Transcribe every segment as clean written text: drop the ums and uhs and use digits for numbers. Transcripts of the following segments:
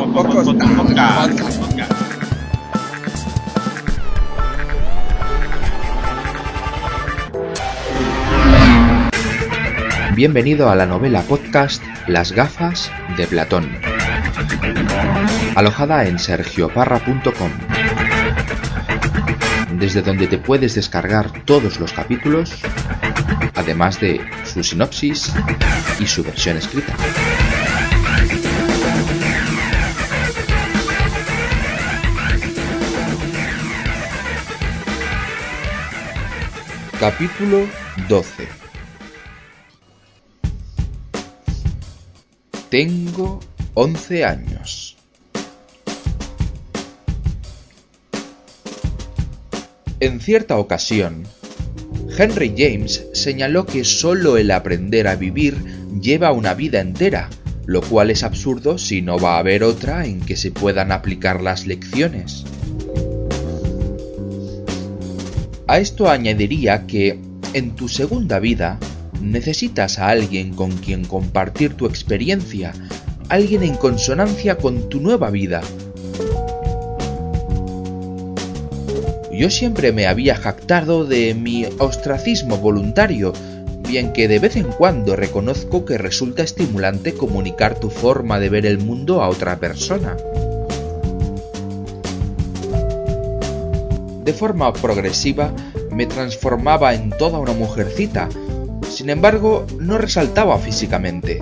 Bienvenido a la novela podcast Las gafas de Platón, alojada en sergioparra.com, desde donde te puedes descargar todos los capítulos, además de su sinopsis y su versión escrita. Capítulo 12. Tengo 11 años. En cierta ocasión, Henry James señaló que solo el aprender a vivir lleva una vida entera, lo cual es absurdo si no va a haber otra en que se puedan aplicar las lecciones. A esto añadiría que, en tu segunda vida, necesitas a alguien con quien compartir tu experiencia, alguien en consonancia con tu nueva vida. Yo siempre me había jactado de mi ostracismo voluntario, bien que de vez en cuando reconozco que resulta estimulante comunicar tu forma de ver el mundo a otra persona. De forma progresiva, me transformaba en toda una mujercita. Sin embargo, no resaltaba físicamente.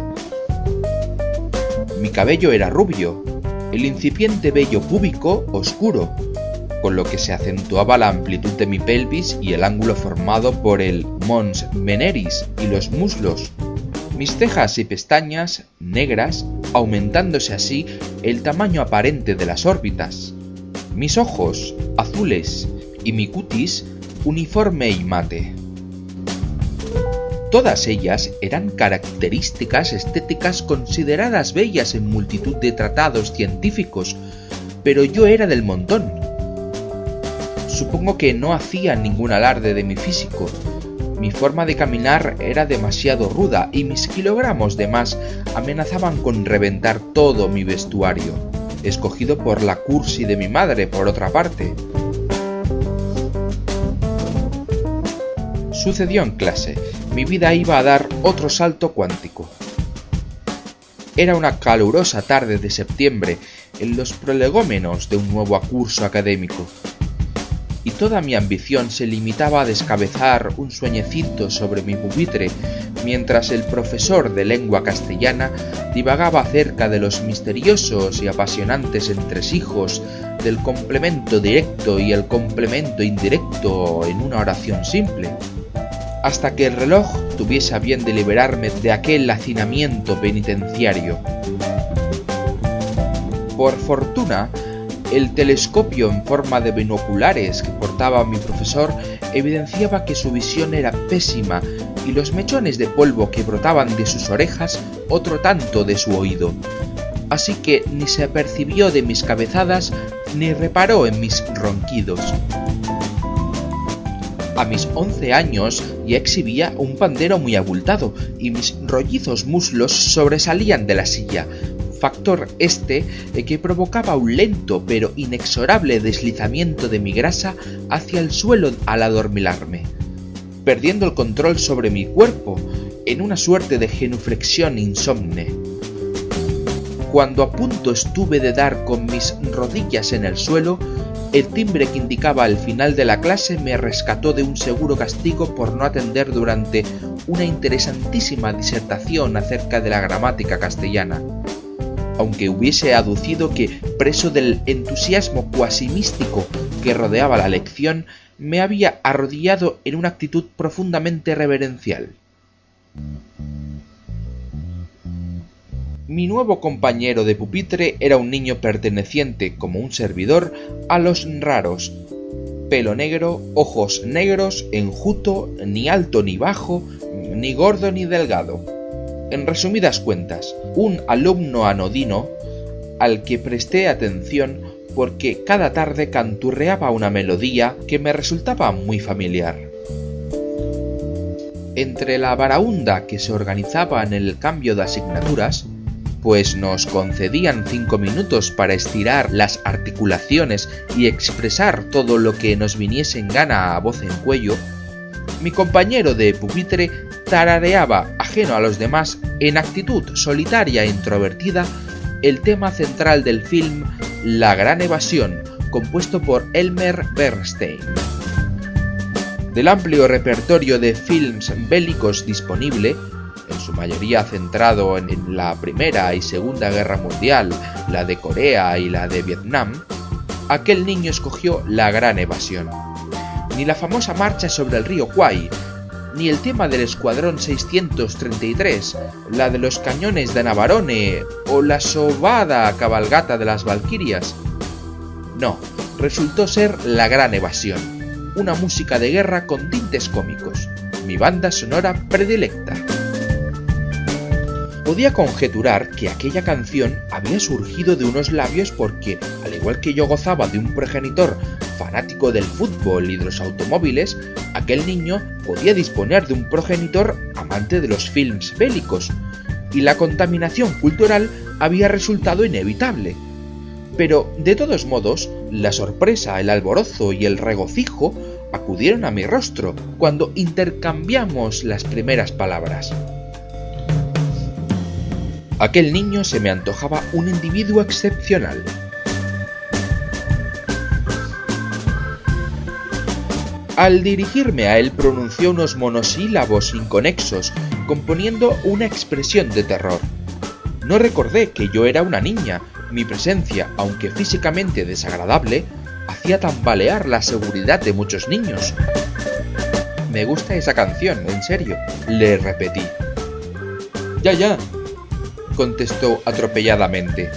Mi cabello era rubio, el incipiente vello púbico oscuro, con lo que se acentuaba la amplitud de mi pelvis y el ángulo formado por el mons veneris y los muslos. Mis cejas y pestañas negras, aumentándose así el tamaño aparente de las órbitas. Mis ojos azules y mi cutis uniforme y mate. Todas ellas eran características estéticas consideradas bellas en multitud de tratados científicos, pero yo era del montón. Supongo que no hacía ningún alarde de mi físico. Mi forma de caminar era demasiado ruda y mis kilogramos de más amenazaban con reventar todo mi vestuario, escogido por la cursi de mi madre, por otra parte. Sucedió en clase. Mi vida iba a dar otro salto cuántico. Era una calurosa tarde de septiembre, en los prolegómenos de un nuevo curso académico, y toda mi ambición se limitaba a descabezar un sueñecito sobre mi pupitre, mientras el profesor de lengua castellana divagaba acerca de los misteriosos y apasionantes entresijos del complemento directo y el complemento indirecto en una oración simple, hasta que el reloj tuviese a bien de liberarme de aquel hacinamiento penitenciario. Por fortuna, el telescopio en forma de binoculares que portaba mi profesor evidenciaba que su visión era pésima y los mechones de polvo que brotaban de sus orejas otro tanto de su oído, así que ni se apercibió de mis cabezadas ni reparó en mis ronquidos. A mis 11 años ya exhibía un pandero muy abultado y mis rollizos muslos sobresalían de la silla, factor que provocaba un lento pero inexorable deslizamiento de mi grasa hacia el suelo al adormilarme, perdiendo el control sobre mi cuerpo en una suerte de genuflexión insomne. Cuando a punto estuve de dar con mis rodillas en el suelo, el timbre que indicaba el final de la clase me rescató de un seguro castigo por no atender durante una interesantísima disertación acerca de la gramática castellana, aunque hubiese aducido que, preso del entusiasmo cuasi místico que rodeaba la lección, me había arrodillado en una actitud profundamente reverencial. Mi nuevo compañero de pupitre era un niño perteneciente, como un servidor, a los raros. Pelo negro, ojos negros, enjuto, ni alto ni bajo, ni gordo ni delgado. En resumidas cuentas, un alumno anodino al que presté atención porque cada tarde canturreaba una melodía que me resultaba muy familiar. Entre la baraúnda que se organizaba en el cambio de asignaturas, pues nos concedían 5 minutos para estirar las articulaciones y expresar todo lo que nos viniese en gana a voz en cuello, mi compañero de pupitre tarareaba, ajeno a los demás, en actitud solitaria e introvertida, el tema central del film La Gran Evasión, compuesto por Elmer Bernstein. Del amplio repertorio de films bélicos disponible, en su mayoría centrado en la Primera y Segunda Guerra Mundial, la de Corea y la de Vietnam, aquel niño escogió La Gran Evasión. Ni la famosa marcha sobre el río Kwai, ni el tema del Escuadrón 633, la de los cañones de Navarone o la sobada cabalgata de las Valquirias. No, resultó ser La Gran Evasión, una música de guerra con tintes cómicos, mi banda sonora predilecta. Podía conjeturar que aquella canción había surgido de unos labios porque, al igual que yo gozaba de un progenitor fanático del fútbol y de los automóviles, aquel niño podía disponer de un progenitor amante de los films bélicos, y la contaminación cultural había resultado inevitable. Pero, de todos modos, la sorpresa, el alborozo y el regocijo acudieron a mi rostro cuando intercambiamos las primeras palabras. Aquel niño se me antojaba un individuo excepcional. Al dirigirme a él pronunció unos monosílabos inconexos, componiendo una expresión de terror. No recordé que yo era una niña. Mi presencia, aunque físicamente desagradable, hacía tambalear la seguridad de muchos niños. Me gusta esa canción, en serio, le repetí. Ya, contestó atropelladamente.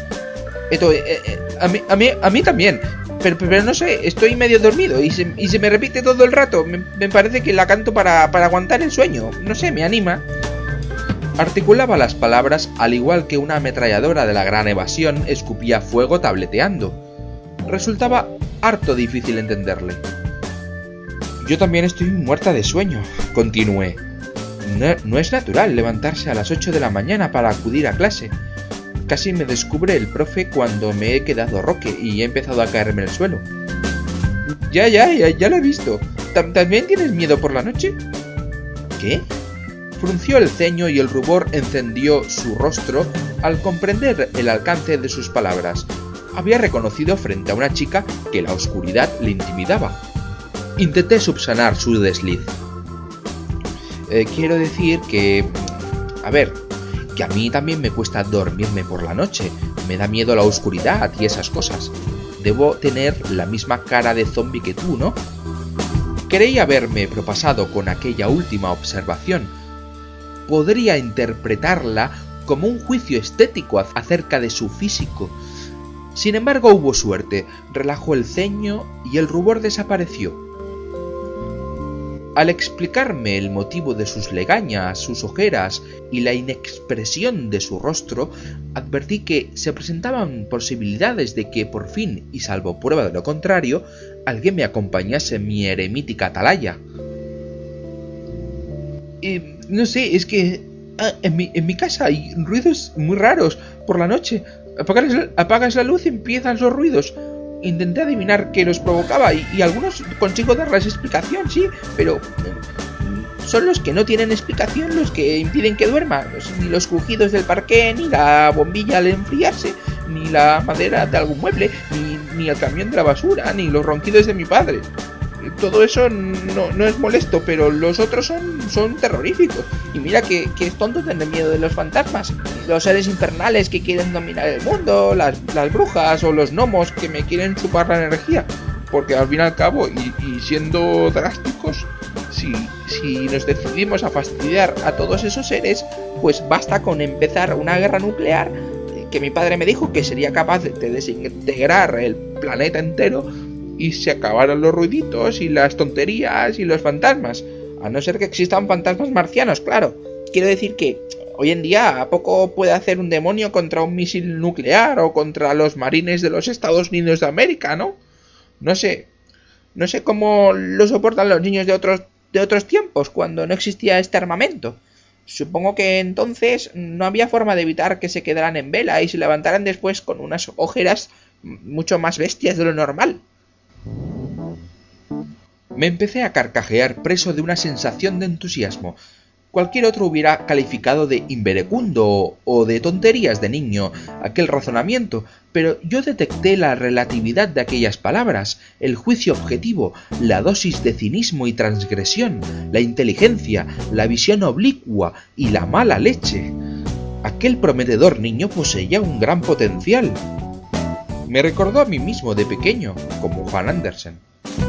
A mí también, pero no sé, estoy medio dormido y se me repite todo el rato. Me parece que la canto para aguantar el sueño, no sé, me anima. Articulaba las palabras al igual que una ametralladora de La Gran Evasión escupía fuego tableteando. Resultaba harto difícil entenderle. Yo también estoy muerta de sueño, continué. No es natural levantarse a las 8 de la mañana para acudir a clase. Casi me descubre el profe cuando me he quedado roque y he empezado a caerme al suelo. Ya lo he visto. ¿También tienes miedo por la noche? ¿Qué? Frunció el ceño y el rubor encendió su rostro al comprender el alcance de sus palabras. Había reconocido frente a una chica que la oscuridad le intimidaba. Intenté subsanar su desliz. Quiero decir que... que a mí también me cuesta dormirme por la noche. Me da miedo la oscuridad y esas cosas. Debo tener la misma cara de zombi que tú, ¿no? Creí haberme propasado con aquella última observación. Podría interpretarla como un juicio estético acerca de su físico. Sin embargo, hubo suerte. Relajó el ceño y el rubor desapareció. Al explicarme el motivo de sus legañas, sus ojeras y la inexpresión de su rostro, advertí que se presentaban posibilidades de que por fin, y salvo prueba de lo contrario, alguien me acompañase en mi eremítica atalaya. No sé, es que en mi casa hay ruidos muy raros por la noche. Apagas la luz y empiezan los ruidos. Intenté adivinar qué los provocaba y algunos consigo darles explicación, sí, pero son los que no tienen explicación los que impiden que duerma. Ni los crujidos del parqué, ni la bombilla al enfriarse, ni la madera de algún mueble, ni el camión de la basura, ni los ronquidos de mi padre. Todo eso no es molesto, pero los otros son terroríficos. Y mira que es tonto tener miedo de los fantasmas, los seres infernales que quieren dominar el mundo, las brujas o los gnomos que me quieren chupar la energía. Porque al fin y al cabo, y siendo drásticos, si nos decidimos a fastidiar a todos esos seres, pues basta con empezar una guerra nuclear, que mi padre me dijo que sería capaz de desintegrar el planeta entero, y se acabaron los ruiditos y las tonterías y los fantasmas. A no ser que existan fantasmas marcianos, claro. Quiero decir que hoy en día ¿a poco puede hacer un demonio contra un misil nuclear o contra los marines de los Estados Unidos de América, ¿no? No sé cómo lo soportan los niños de otros tiempos, cuando no existía este armamento. Supongo que entonces no había forma de evitar que se quedaran en vela y se levantaran después con unas ojeras mucho más bestias de lo normal. Me empecé a carcajear preso de una sensación de entusiasmo. Cualquier otro hubiera calificado de inverecundo o de tonterías de niño aquel razonamiento, pero yo detecté la relatividad de aquellas palabras, el juicio objetivo, la dosis de cinismo y transgresión, la inteligencia, la visión oblicua y la mala leche. Aquel prometedor niño poseía un gran potencial. Me recordó a mí mismo de pequeño, como Juan Andersen.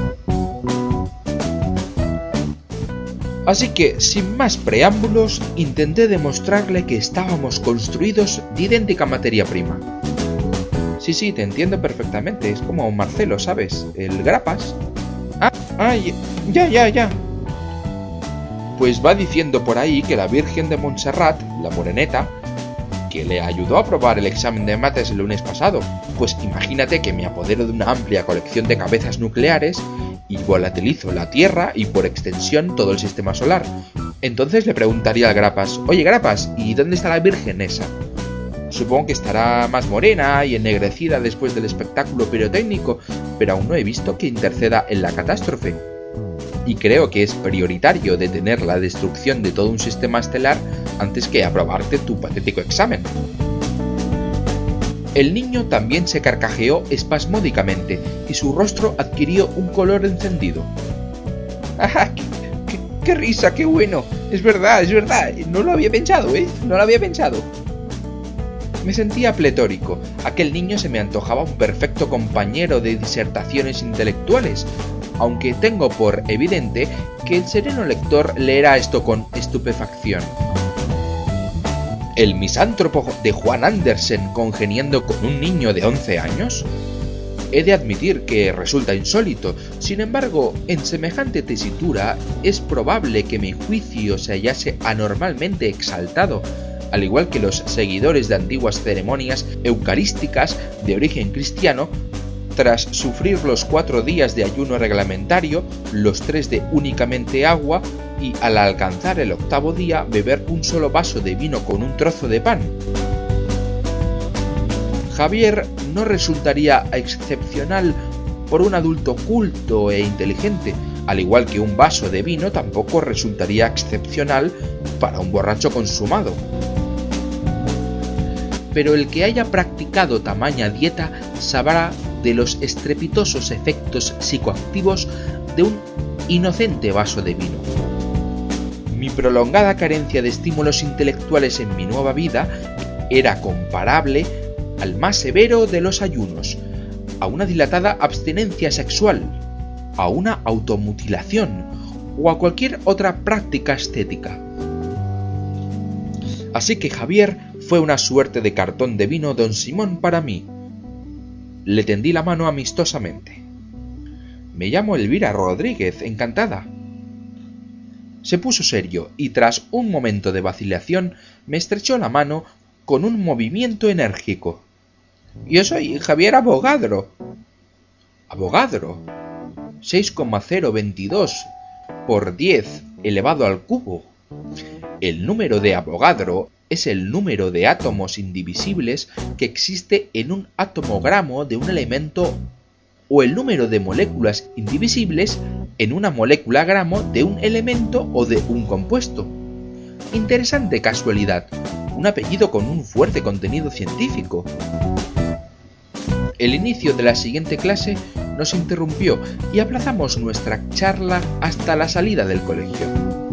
Así que, sin más preámbulos, intenté demostrarle que estábamos construidos de idéntica materia prima. Sí, te entiendo perfectamente, es como Marcelo, ¿sabes? El Grapas. Ya. Pues va diciendo por ahí que la Virgen de Montserrat, la moreneta, que le ayudó a aprobar el examen de mates el lunes pasado, pues imagínate que me apodero de una amplia colección de cabezas nucleares y volatilizo la Tierra y por extensión todo el sistema solar. Entonces le preguntaría al Grapas: oye Grapas, ¿y dónde está la Virgen esa? Supongo que estará más morena y ennegrecida después del espectáculo pirotécnico, pero aún no he visto que interceda en la catástrofe. Y creo que es prioritario detener la destrucción de todo un sistema estelar antes que aprobarte tu patético examen. El niño también se carcajeó espasmódicamente y su rostro adquirió un color encendido. ¡Ah! ¡Qué risa! ¡Qué bueno! Es verdad. No lo había pensado, No lo había pensado. Me sentía pletórico. Aquel niño se me antojaba un perfecto compañero de disertaciones intelectuales, aunque tengo por evidente que el sereno lector leerá esto con estupefacción. ¿El misántropo de Juan Andersen congeniando con un niño de 11 años? He de admitir que resulta insólito. Sin embargo, en semejante tesitura es probable que mi juicio se hallase anormalmente exaltado, al igual que los seguidores de antiguas ceremonias eucarísticas de origen cristiano, tras sufrir los 4 días de ayuno reglamentario, los 3 de únicamente agua y al alcanzar el 8º día beber un solo vaso de vino con un trozo de pan. Javier no resultaría excepcional por un adulto culto e inteligente, al igual que un vaso de vino tampoco resultaría excepcional para un borracho consumado. Pero el que haya practicado tamaña dieta sabrá de los estrepitosos efectos psicoactivos de un inocente vaso de vino. Mi prolongada carencia de estímulos intelectuales en mi nueva vida era comparable al más severo de los ayunos, a una dilatada abstinencia sexual, a una automutilación o a cualquier otra práctica estética. Así que Javier fue una suerte de cartón de vino don Simón para mí. Le tendí la mano amistosamente. Me llamo Elvira Rodríguez, encantada. Se puso serio y tras un momento de vacilación me estrechó la mano con un movimiento enérgico. Yo soy Javier Avogadro. ¿Avogadro? 6,022 por 10 elevado al cubo. El número de Avogadro es el número de átomos indivisibles que existe en un atomogramo de un elemento o el número de moléculas indivisibles en una molécula gramo de un elemento o de un compuesto. Interesante casualidad, un apellido con un fuerte contenido científico. El inicio de la siguiente clase nos interrumpió y aplazamos nuestra charla hasta la salida del colegio.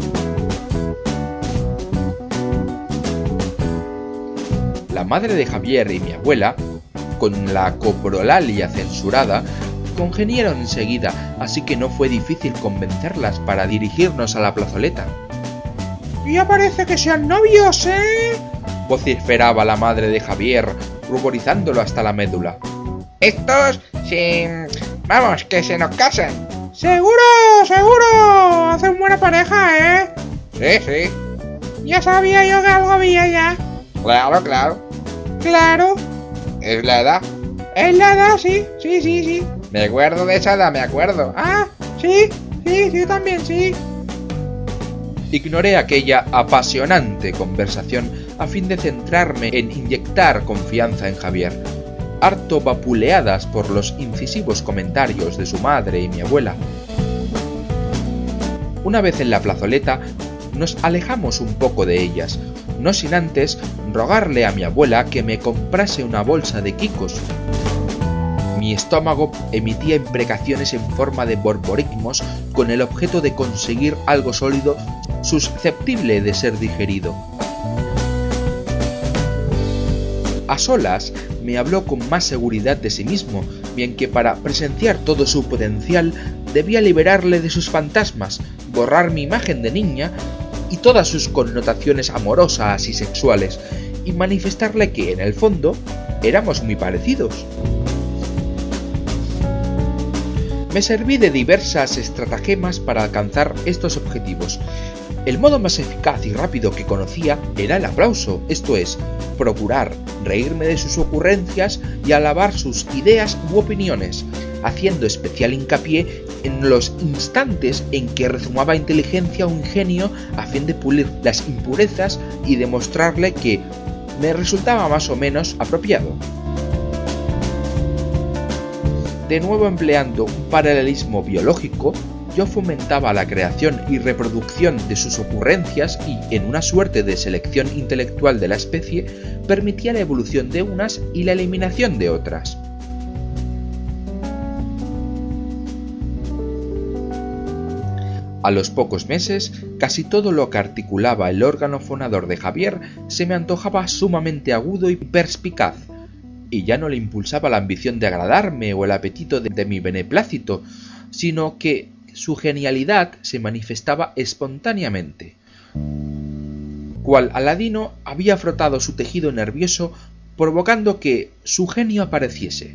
La madre de Javier y mi abuela, con la coprolalia censurada, congeniaron enseguida, así que no fue difícil convencerlas para dirigirnos a la plazoleta. Ya parece que sean novios, ¿eh? Vociferaba la madre de Javier, ruborizándolo hasta la médula. Estos, vamos, que se nos casan. ¡Seguro! Hacen buena pareja, ¿eh? Sí. Ya sabía yo que algo había ya. Claro. Claro. ¿Es la edad? Es la edad, sí. Me acuerdo de esa edad, me acuerdo. Ah, sí, también, sí. Ignoré aquella apasionante conversación a fin de centrarme en inyectar confianza en Javier, harto vapuleadas por los incisivos comentarios de su madre y mi abuela. Una vez en la plazoleta, nos alejamos un poco de ellas, no sin antes rogarle a mi abuela que me comprase una bolsa de quicos. Mi estómago emitía imprecaciones en forma de borborismos con el objeto de conseguir algo sólido susceptible de ser digerido. A solas me habló con más seguridad de sí mismo, bien que para presenciar todo su potencial debía liberarle de sus fantasmas, borrar mi imagen de niña y todas sus connotaciones amorosas y sexuales, y manifestarle que, en el fondo, éramos muy parecidos. Me serví de diversas estratagemas para alcanzar estos objetivos. El modo más eficaz y rápido que conocía era el aplauso, esto es, procurar reírme de sus ocurrencias y alabar sus ideas u opiniones, haciendo especial hincapié en los instantes en que rezumaba inteligencia o ingenio a fin de pulir las impurezas y demostrarle que me resultaba más o menos apropiado. De nuevo empleando un paralelismo biológico, yo fomentaba la creación y reproducción de sus ocurrencias y, en una suerte de selección intelectual de la especie, permitía la evolución de unas y la eliminación de otras. A los pocos meses, casi todo lo que articulaba el órgano fonador de Javier se me antojaba sumamente agudo y perspicaz, y ya no le impulsaba la ambición de agradarme o el apetito de mi beneplácito, sino que su genialidad se manifestaba espontáneamente. Cual Aladino había frotado su tejido nervioso, provocando que su genio apareciese.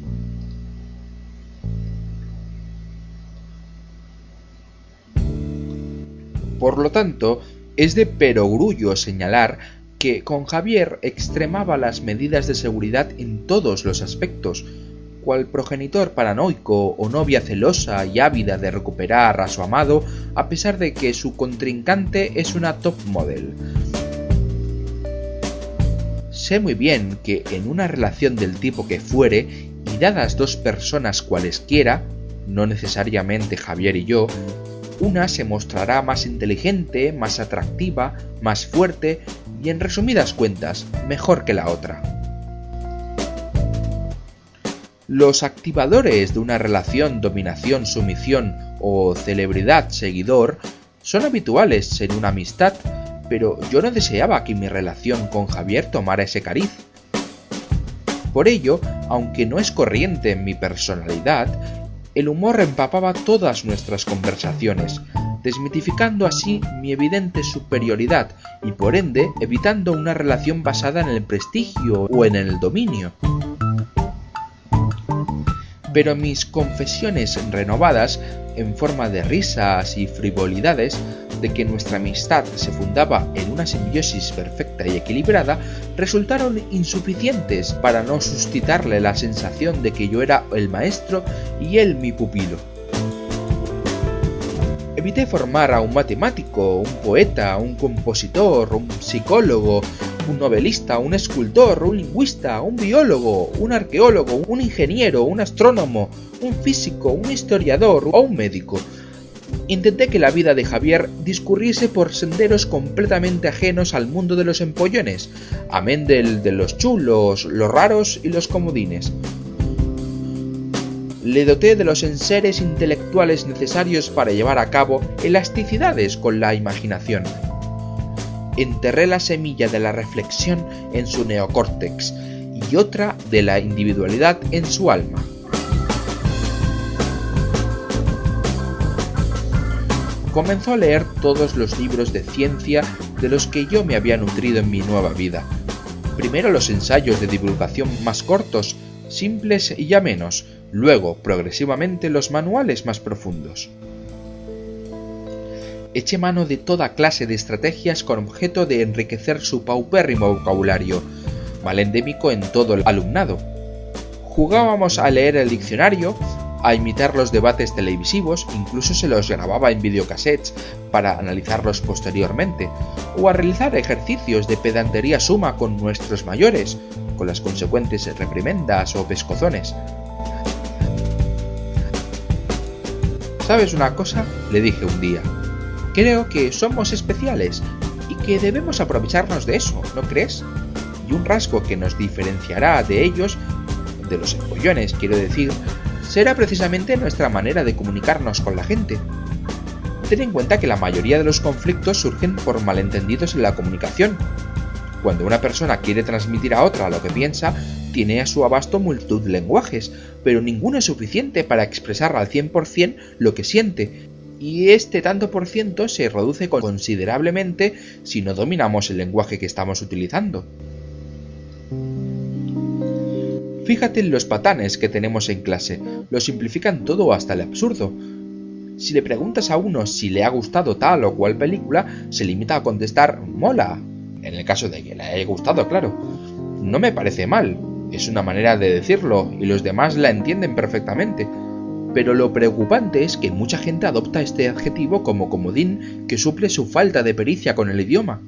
Por lo tanto, es de perogrullo señalar que con Javier extremaba las medidas de seguridad en todos los aspectos, cual progenitor paranoico o novia celosa y ávida de recuperar a su amado, a pesar de que su contrincante es una top model. Sé muy bien que en una relación del tipo que fuere, y dadas dos personas cualesquiera, no necesariamente Javier y yo, una se mostrará más inteligente, más atractiva, más fuerte y, en resumidas cuentas, mejor que la otra. Los activadores de una relación dominación-sumisión o celebridad-seguidor son habituales en una amistad, pero yo no deseaba que mi relación con Javier tomara ese cariz. Por ello, aunque no es corriente en mi personalidad, el humor empapaba todas nuestras conversaciones, desmitificando así mi evidente superioridad y por ende evitando una relación basada en el prestigio o en el dominio. Pero mis confesiones renovadas, en forma de risas y frivolidades, de que nuestra amistad se fundaba en una simbiosis perfecta y equilibrada, resultaron insuficientes para no suscitarle la sensación de que yo era el maestro y él mi pupilo. Evité formar a un matemático, un poeta, un compositor, un psicólogo, un novelista, un escultor, un lingüista, un biólogo, un arqueólogo, un ingeniero, un astrónomo, un físico, un historiador o un médico. Intenté que la vida de Javier discurriese por senderos completamente ajenos al mundo de los empollones, amén del de los chulos, los raros y los comodines. Le doté de los enseres intelectuales necesarios para llevar a cabo elasticidades con la imaginación. Enterré la semilla de la reflexión en su neocórtex y otra de la individualidad en su alma. Comenzó a leer todos los libros de ciencia de los que yo me había nutrido en mi nueva vida. Primero los ensayos de divulgación más cortos, simples y amenos, luego, progresivamente, los manuales más profundos. Eché mano de toda clase de estrategias con objeto de enriquecer su paupérrimo vocabulario, mal endémico en todo el alumnado. Jugábamos a leer el diccionario, a imitar los debates televisivos, incluso se los grababa en videocassettes para analizarlos posteriormente, o a realizar ejercicios de pedantería suma con nuestros mayores, con las consecuentes reprimendas o pescozones. ¿Sabes una cosa?, le dije un día. Creo que somos especiales y que debemos aprovecharnos de eso, ¿no crees? Y un rasgo que nos diferenciará de ellos, de los empollones, quiero decir, será precisamente nuestra manera de comunicarnos con la gente. Ten en cuenta que la mayoría de los conflictos surgen por malentendidos en la comunicación. Cuando una persona quiere transmitir a otra lo que piensa, tiene a su abasto multitud de lenguajes, pero ninguno es suficiente para expresar al 100% lo que siente, y este tanto por ciento se reduce considerablemente si no dominamos el lenguaje que estamos utilizando. Fíjate en los patanes que tenemos en clase, lo simplifican todo hasta el absurdo. Si le preguntas a uno si le ha gustado tal o cual película, se limita a contestar «mola», en el caso de que le haya gustado, claro. No me parece mal, es una manera de decirlo y los demás la entienden perfectamente. Pero lo preocupante es que mucha gente adopta este adjetivo como comodín que suple su falta de pericia con el idioma.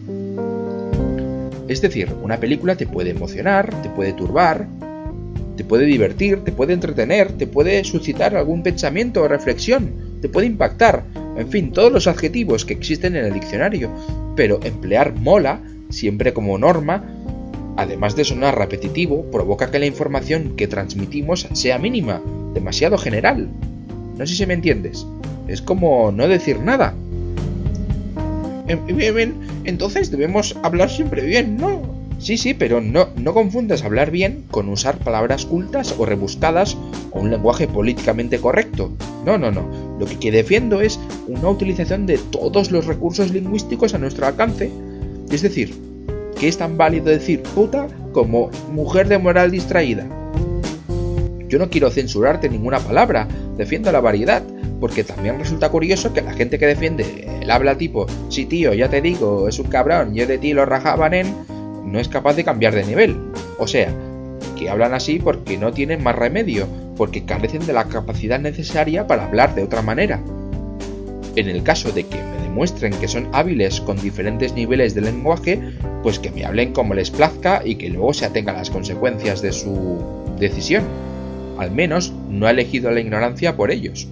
Es decir, una película te puede emocionar, te puede turbar, te puede divertir, te puede entretener, te puede suscitar algún pensamiento o reflexión, te puede impactar, en fin, todos los adjetivos que existen en el diccionario, pero emplear mola, siempre como norma, además de sonar repetitivo, provoca que la información que transmitimos sea mínima, demasiado general. No sé si me entiendes. Es como no decir nada. Bien, entonces debemos hablar siempre bien, ¿no? Sí, pero no confundas hablar bien con usar palabras cultas o rebuscadas o un lenguaje políticamente correcto. No. Lo que defiendo es una utilización de todos los recursos lingüísticos a nuestro alcance. Es decir, que es tan válido decir puta como mujer de moral distraída. Yo no quiero censurarte ninguna palabra, defiendo la variedad, porque también resulta curioso que la gente que defiende el habla tipo sí tío, ya te digo, es un cabrón, yo de ti lo rajaban no es capaz de cambiar de nivel. O sea, que hablan así porque no tienen más remedio, porque carecen de la capacidad necesaria para hablar de otra manera. En el caso de que me demuestren que son hábiles con diferentes niveles de lenguaje, pues que me hablen como les plazca y que luego se atengan a las consecuencias de su decisión. Al menos no ha elegido la ignorancia por ellos.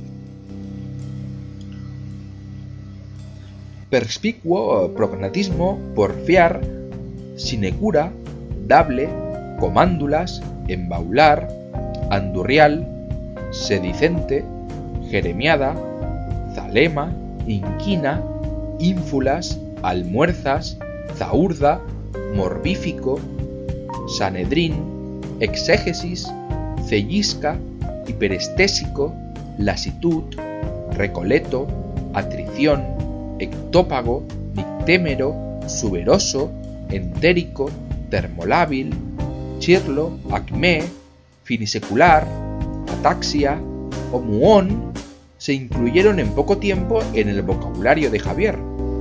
Perspicuo, prognatismo, porfiar, sinecura, dable, comándulas, embaular, andurrial, sedicente, jeremiada, zalema, inquina, ínfulas, almuerzas, zaurda, morbífico, sanedrín, exégesis, cellisca, hiperestésico, lasitud, recoleto, atrición, ectópago, nictémero, suberoso, entérico, termolábil, chirlo, acmé, finisecular, ataxia o muón se incluyeron en poco tiempo en el vocabulario de Javier.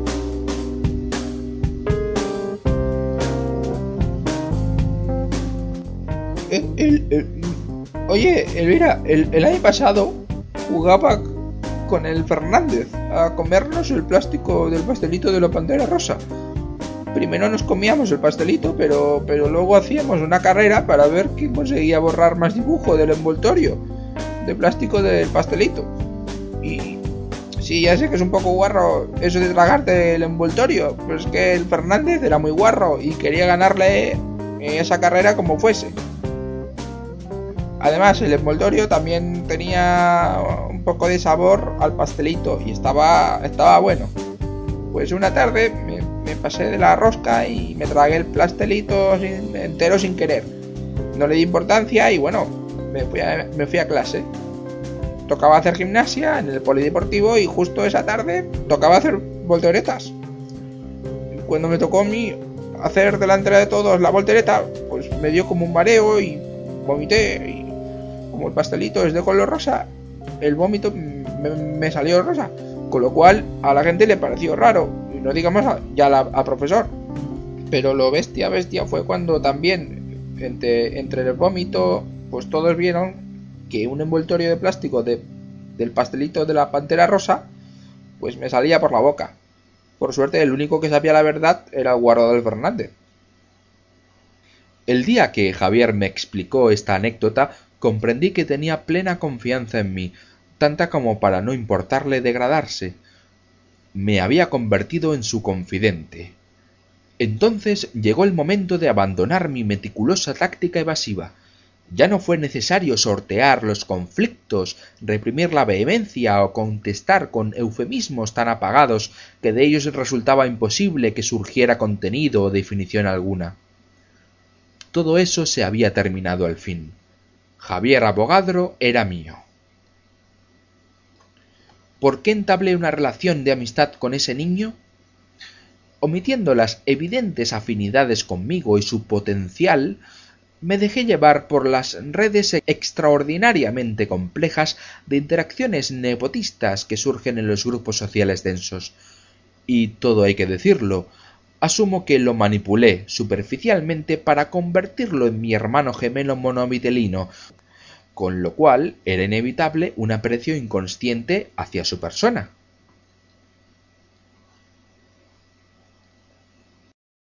Oye, Elvira, el año pasado jugaba con el Fernández a comernos el plástico del pastelito de la Pantera Rosa. Primero nos comíamos el pastelito, pero luego hacíamos una carrera para ver quién conseguía borrar más dibujo del envoltorio de plástico del pastelito. Y sí, ya sé que es un poco guarro eso de tragarte el envoltorio, pero es que el Fernández era muy guarro y quería ganarle esa carrera como fuese. Además, el envoltorio también tenía un poco de sabor al pastelito y estaba bueno. Pues una tarde me pasé de la rosca y me tragué el pastelito entero sin querer. No le di importancia y bueno, me fui a clase. Tocaba hacer gimnasia en el polideportivo y justo esa tarde tocaba hacer volteretas. Cuando me tocó a mí hacer delante de todos la voltereta, pues me dio como un mareo y vomité. Y como el pastelito es de color rosa, el vómito me salió rosa, con lo cual a la gente le pareció raro, y no digamos ya a profesor. Pero lo bestia fue cuando también entre el vómito, pues todos vieron que un envoltorio de plástico del pastelito de la pantera rosa, pues me salía por la boca. Por suerte, el único que sabía la verdad era el guarda del Fernández. El día que Javier me explicó esta anécdota, comprendí que tenía plena confianza en mí, tanta como para no importarle degradarse. Me había convertido en su confidente. Entonces llegó el momento de abandonar mi meticulosa táctica evasiva. Ya no fue necesario sortear los conflictos, reprimir la vehemencia o contestar con eufemismos tan apagados que de ellos resultaba imposible que surgiera contenido o definición alguna. Todo eso se había terminado al fin. Javier Avogadro era mío. ¿Por qué entablé una relación de amistad con ese niño? Omitiendo las evidentes afinidades conmigo y su potencial, me dejé llevar por las redes extraordinariamente complejas de interacciones nepotistas que surgen en los grupos sociales densos. Y todo hay que decirlo, asumo que lo manipulé superficialmente para convertirlo en mi hermano gemelo monovitelino, con lo cual era inevitable un aprecio inconsciente hacia su persona.